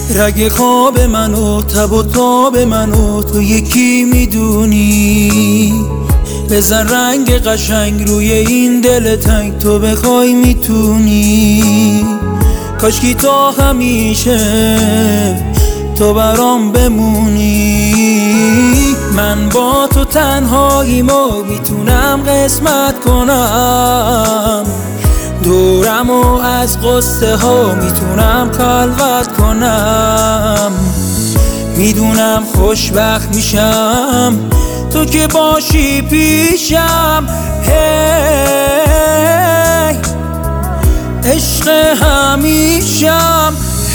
رگ خواب منو تب و تاب منو تو یکی میدونی. بزن رنگ قشنگ روی این دل تنگ، تو بخوای میتونی. کاشکی تا همیشه تو برام بمونی. من با تو تنهاییمو میتونم قسمت کنم، دورمو از قصه ها میتونم خلوت کنم. میدونم خوشبخت میشم تو که باشی پیشم. هی عشق همیشم.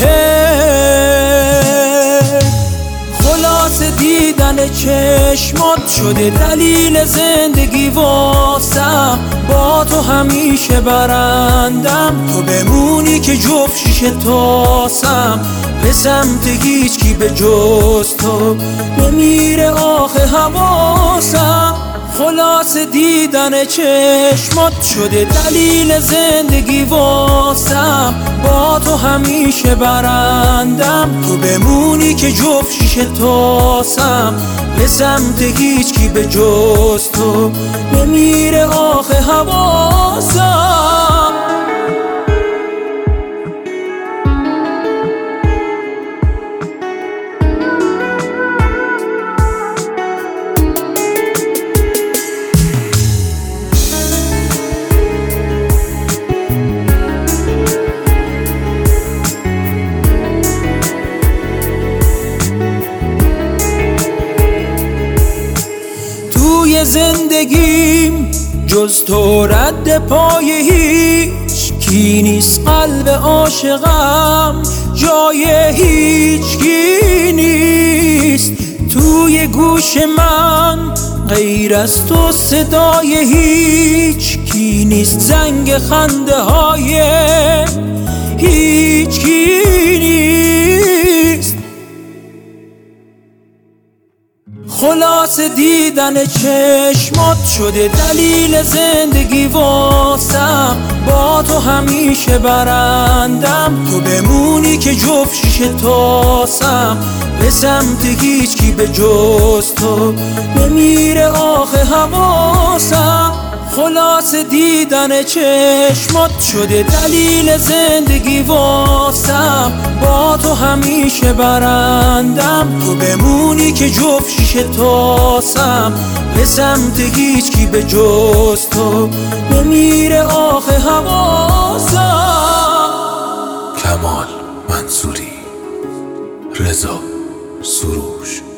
خلاص دیدن چشمات شده دلیل زندگی واسم. با تو همیشه برندم، تو بمونی که جفت شیشه تاسم. به سمت هیچ کی به جز تو نمیره آخه حواسم. خلاص دیدن چشمات شده دلیل زندگی واسم. با تو همیشه برندم، تو بمونی که جفت شیشه تاسم. به سمت هیچ کی به جز تو نمیره آخه حواسم. توی زندگیم جز تو رد پای هیچ کی نیست. قلب عاشقم جای هیچ کی نیست. توی گوش من غیر از تو صدای هیچ کی نیست. زنگ خنده های هیچ کی نیست. خلاص دیدن چشمات شده دلیل زندگی واسم. با تو همیشه برندم، تو بمونی که جفت شیشه تاسم. به سمت هیچ کی به جز تو نمیره آخه حواسم. خلاص دیدن چشمات شده دلیل زندگی واسم. با تو همیشه برندم، تو بمونی که جفت شیشه تاسم. به سمت هیچ کی به جز تو نمیره آخه حواسم. کمال منصوری، رضا سروش.